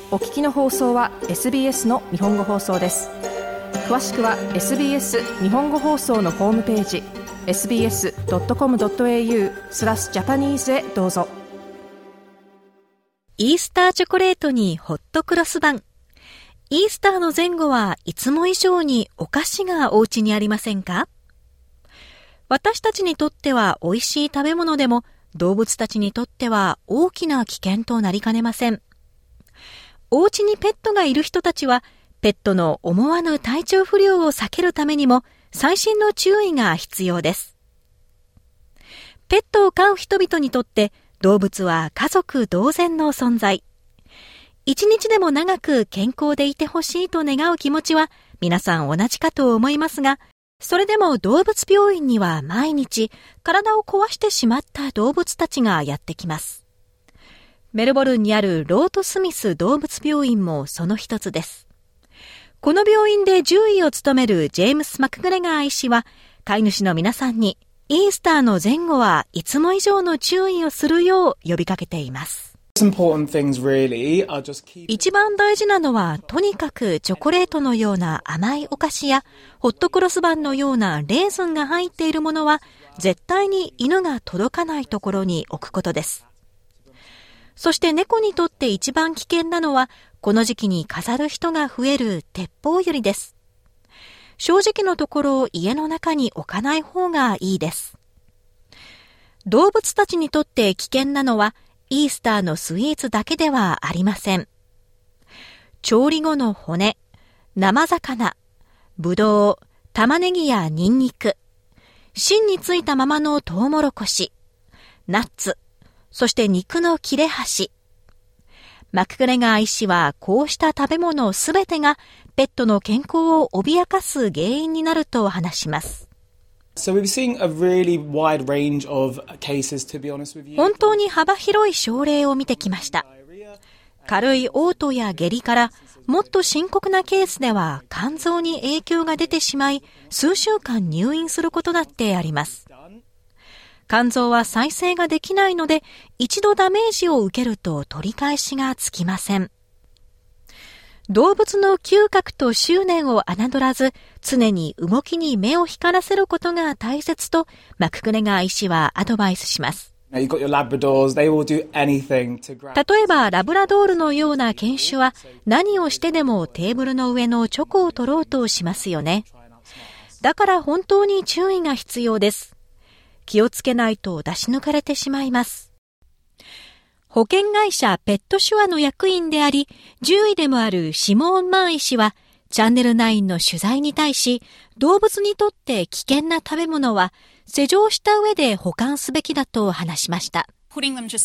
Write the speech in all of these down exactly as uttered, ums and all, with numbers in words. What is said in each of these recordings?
お聞きの放送は エスビーエス の日本語放送です。詳しくは エスビーエス 日本語放送のホームページ エスビーエスドットコムドットエーユー スラスジャパニーズへどうぞ。 イースターチョコレートにホットクロスバン。イースターの前後はいつも以上にお菓子がお家にありませんか？私たちにとっては美味しい食べ物でも、動物たちにとっては大きな危険となりかねません。お家にペットがいる人たちは、ペットの思わぬ体調不良を避けるためにも細心の注意が必要です。ペットを飼う人々にとって動物は家族同然の存在。一日でも長く健康でいてほしいと願う気持ちは皆さん同じかと思いますが、それでも動物病院には毎日体を壊してしまった動物たちがやってきます。メルボルンにあるロートスミス動物病院もその一つです。この病院で獣医を務めるジェームス・マクグレガー医師は、飼い主の皆さんにイースターの前後はいつも以上の注意をするよう呼びかけています。一番大事なのは、とにかくチョコレートのような甘いお菓子やホットクロスバンのようなレーズンが入っているものは絶対に犬が届かないところに置くことです。そして猫にとって一番危険なのは、この時期に飾る人が増える鉄砲ユリです。正直のところ家の中に置かない方がいいです。動物たちにとって危険なのはイースターのスイーツだけではありません。調理後の骨、生魚、ぶどう、玉ねぎやニンニク、芯についたままのトウモロコシ、ナッツ、そして肉の切れ端。マクグレガー医師はこうした食べ物すべてがペットの健康を脅かす原因になると話します。 So we've seen a really wide range of cases, to be honest with you. 本当に幅広い症例を見てきました。軽い嘔吐や下痢から、もっと深刻なケースでは肝臓に影響が出てしまい、数週間入院することだってあります。肝臓は再生ができないので、一度ダメージを受けると取り返しがつきません。動物の嗅覚と執念を侮らず、常に動きに目を光らせることが大切と、マクグレガー医師はアドバイスします。例えばラブラドールのような犬種は、何をしてでもテーブルの上のチョコを取ろうとしますよね。だから本当に注意が必要です。気をつけないと出し抜かれてしまいます。保険会社ペットシュアの役員であり、獣医でもあるシモーン・マー医師は、チャンネルナインの取材に対し、動物にとって危険な食べ物は、施錠した上で保管すべきだと話しました。テ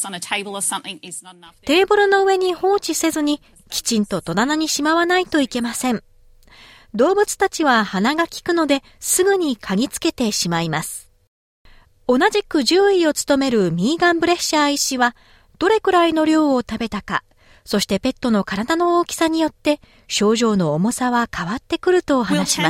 ーブルの上に放置せずに、きちんと戸棚にしまわないといけません。動物たちは鼻が利くので、すぐに嗅ぎつけてしまいます。同じく獣医を務めるミーガン・ブレッシャー医師は、どれくらいの量を食べたか、そしてペットの体の大きさによって症状の重さは変わってくると話します。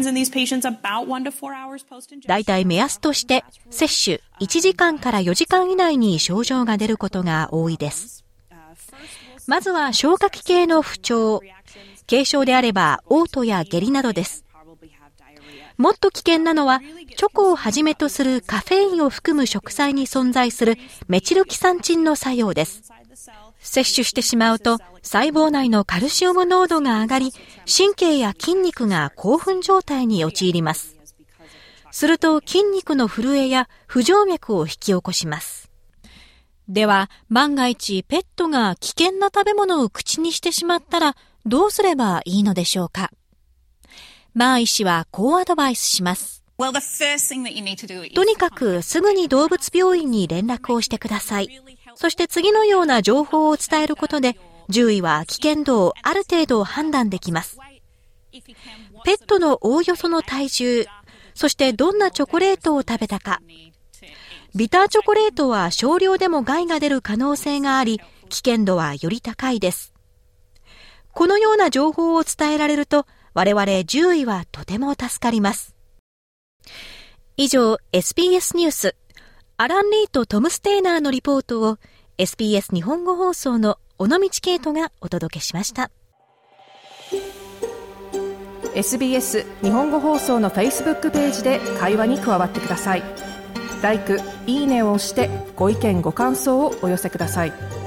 だいたい目安として接種いちじかんからよじかん以内に症状が出ることが多いです。まずは消化器系の不調、軽症であれば嘔吐や下痢などです。もっと危険なのは、チョコをはじめとするカフェインを含む食材に存在するメチルキサンチンの作用です。摂取してしまうと、細胞内のカルシウム濃度が上がり、神経や筋肉が興奮状態に陥ります。すると筋肉の震えや不静脈を引き起こします。では、万が一ペットが危険な食べ物を口にしてしまったら、どうすればいいのでしょうか。マー医師はこうアドバイスします。とにかくすぐに動物病院に連絡をしてください。そして次のような情報を伝えることで、獣医は危険度をある程度判断できます。ペットのおおよその体重、そしてどんなチョコレートを食べたか。ビターチョコレートは少量でも害が出る可能性があり、危険度はより高いです。このような情報を伝えられると、我々獣医はとても助かります。以上、エスビーエス ニュース、アラン・リーとトム・ステイナーのリポートを エスビーエス 日本語放送の尾道圭人がお届けしました。 エスビーエス 日本語放送の Facebook ページで会話に加わってください。ライク、いいねを押してご意見ご感想をお寄せください。